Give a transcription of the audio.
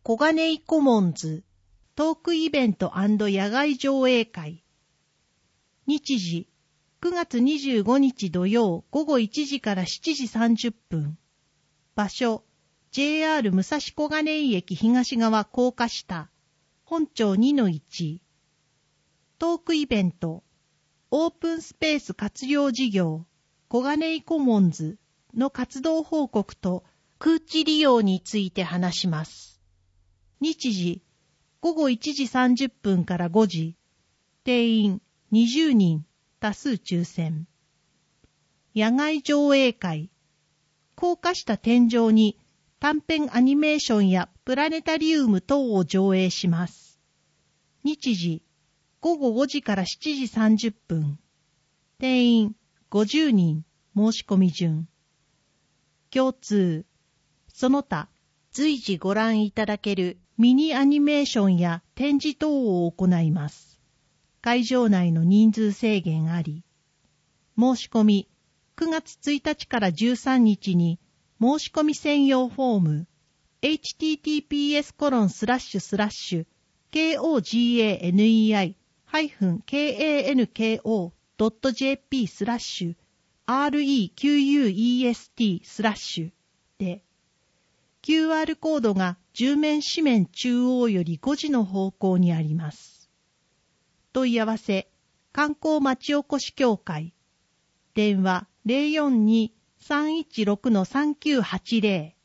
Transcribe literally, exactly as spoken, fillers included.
小金井コモンズトークイベント&野外上映会。日時くがつにじゅうごにち土曜午後いちじからしちじさんじゅっぷん。場所 ジェイアール 武蔵小金井駅東側高架下本町 にのいち。トークイベントオープンスペース活用事業小金井コモンズの活動報告と空地利用について話します。日時ごごいちじさんじゅっぷんからごじ。定員にじゅうにん、多数抽選。野外上映会。高架下天井に短編アニメーションやプラネタリウム等を上映します。日時ごごごじからしちじさんじゅっぷん。定員ごじゅうにん、申し込み順。共通。その他、随時ご覧いただけるミニアニメーションや展示等を行います。会場内の人数制限あり。申し込み、くがつついたちからじゅうさんにちに申し込み専用フォーム、エイチティーティーピーエスコロンスラッシュスラッシュケーオージーエーエヌイーアイハイフンケーエーエヌケーオードットジェーピースラッシュアールイーキューユーイーエスティースラッシュで、キューアール コードがじゅうめん紙面中央よりごじの方向にあります。問い合わせ、観光まちおこし協会。電話 ゼロよんに さんいちろく さんきゅうはちゼロ。